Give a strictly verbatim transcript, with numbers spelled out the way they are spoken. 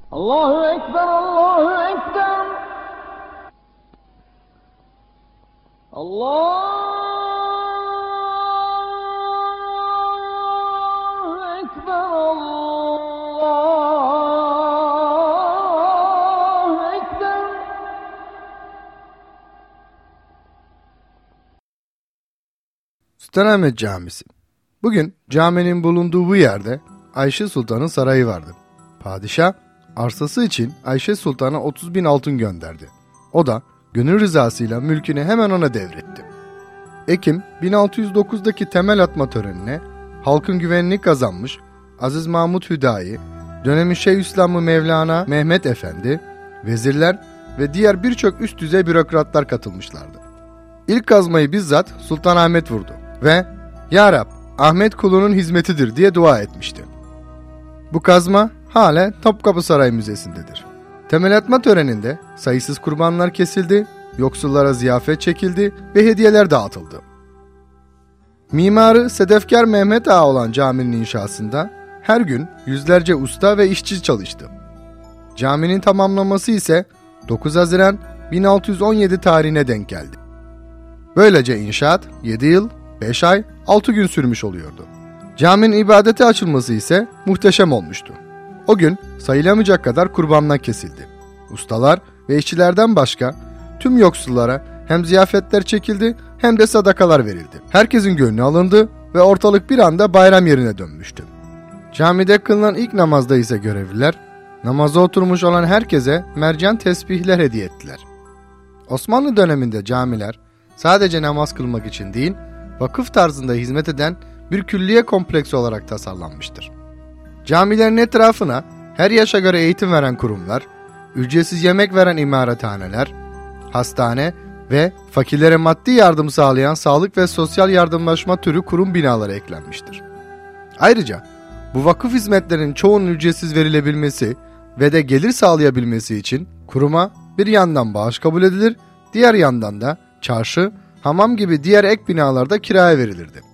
Allahu Ekber, Allahu Ekber. Allahu Ekber, Allahu Ekber. Sultanahmet Camisi. Bugün caminin bulunduğu bu yerde Ayşe Sultan'ın sarayı vardı. Padişah arsası için Ayşe Sultan'a otuz bin altın gönderdi. O da gönül rızasıyla mülkünü hemen ona devretti. Ekim bin altı yüz dokuzdaki temel atma törenine halkın güvenini kazanmış Aziz Mahmud Hüdayi, dönemin Şeyhülislam'ı Mevlana Mehmet Efendi, vezirler ve diğer birçok üst düzey bürokratlar katılmışlardı. İlk kazmayı bizzat Sultanahmet vurdu ve "Ya Rab, Ahmet kulunun hizmetidir" diye dua etmişti. Bu kazma hala Topkapı Sarayı Müzesi'ndedir. Temel atma töreninde sayısız kurbanlar kesildi, yoksullara ziyafet çekildi ve hediyeler dağıtıldı. Mimarı Sedefkar Mehmet Ağa olan caminin inşasında her gün yüzlerce usta ve işçi çalıştı. Caminin tamamlanması ise dokuz Haziran bin altı yüz on yedi tarihine denk geldi. Böylece inşaat yedi yıl, beş ay, altı gün sürmüş oluyordu. Caminin ibadete açılması ise muhteşem olmuştu. O gün sayılamayacak kadar kurbanlar kesildi. Ustalar ve işçilerden başka tüm yoksullara hem ziyafetler çekildi hem de sadakalar verildi. Herkesin gönlü alındı ve ortalık bir anda bayram yerine dönmüştü. Camide kılınan ilk namazda ise görevliler, namaza oturmuş olan herkese mercan tesbihler hediye ettiler. Osmanlı döneminde camiler sadece namaz kılmak için değil, vakıf tarzında hizmet eden bir külliye kompleksi olarak tasarlanmıştır. Camilerin etrafına her yaşa göre eğitim veren kurumlar, ücretsiz yemek veren imarethaneler, hastane ve fakirlere maddi yardım sağlayan sağlık ve sosyal yardımlaşma türü kurum binaları eklenmiştir. Ayrıca bu vakıf hizmetlerinin çoğunun ücretsiz verilebilmesi ve de gelir sağlayabilmesi için kuruma bir yandan bağış kabul edilir, diğer yandan da çarşı, hamam gibi diğer ek binalarda kiraya verilirdi.